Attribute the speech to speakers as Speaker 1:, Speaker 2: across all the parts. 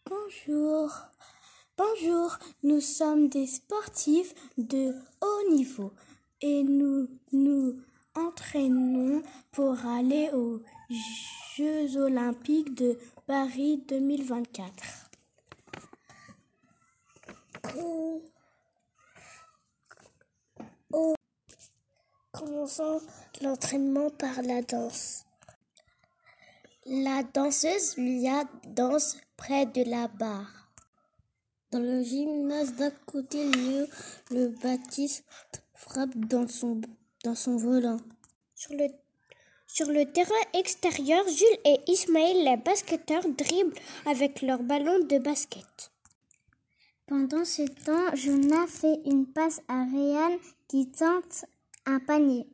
Speaker 1: Bonjour. Bonjour, nous sommes des sportifs de haut niveau et nous nous entraînons pour aller aux Jeux Olympiques de Paris 2024.
Speaker 2: Commençons l'entraînement par la danse.
Speaker 3: La danseuse Lia danse près de la barre. Dans le gymnase d'à côté, le Baptiste frappe dans son volant.
Speaker 2: Sur le terrain extérieur, Jules et Ismaël, les basketteurs, dribblent avec leur ballon de basket.
Speaker 4: Pendant ce temps, Jonah fait une passe à Ryan qui tente un panier.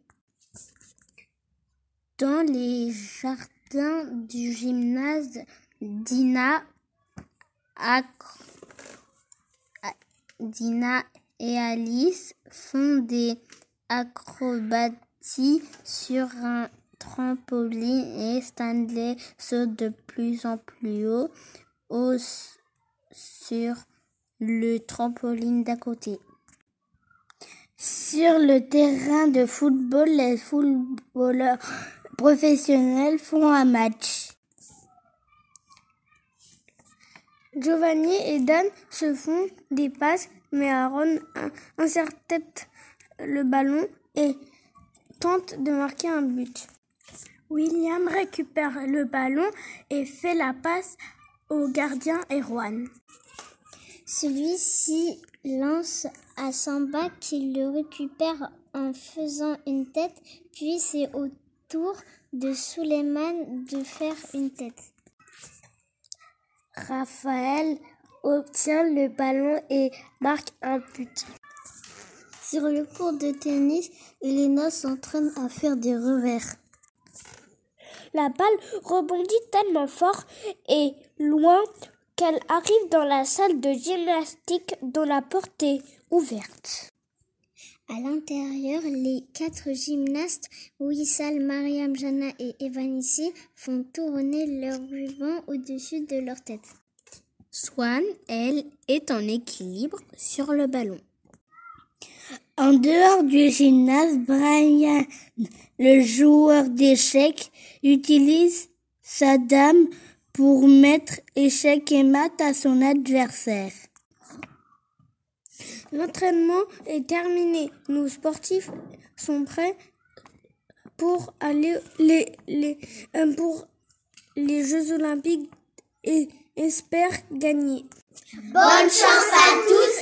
Speaker 3: Dans les jardins du gymnase, Dina et Alice font des acrobaties sur un trampoline et Stanley saute de plus en plus haut sur le trampoline d'à côté. Sur le terrain de football, les footballeurs professionnels font un match.
Speaker 2: Giovanni et Dan se font des passes, mais Aaron intercepte le ballon et tente de marquer un but. William récupère le ballon et fait la passe au gardien Erwan.
Speaker 4: Celui-ci lance à Samba qui le récupère en faisant une tête, puis c'est au tour de Suleiman de faire une tête.
Speaker 3: Raphaël obtient le ballon et marque un but. Sur le court de tennis, Elena s'entraîne à faire des revers.
Speaker 2: La balle rebondit tellement fort et loin qu'elle arrive dans la salle de gymnastique dont la porte est ouverte.
Speaker 4: À l'intérieur, les 4 gymnastes, Wissal, Mariam, Jana et Evanissi, font tourner leur ruban au-dessus de leur tête.
Speaker 3: Swan, elle, est en équilibre sur le ballon. En dehors du gymnase, Brian, le joueur d'échecs, utilise sa dame pour mettre échecs et maths à son adversaire.
Speaker 2: L'entraînement est terminé. Nos sportifs sont prêts pour aller pour les Jeux Olympiques et espèrent gagner.
Speaker 5: Bonne chance à tous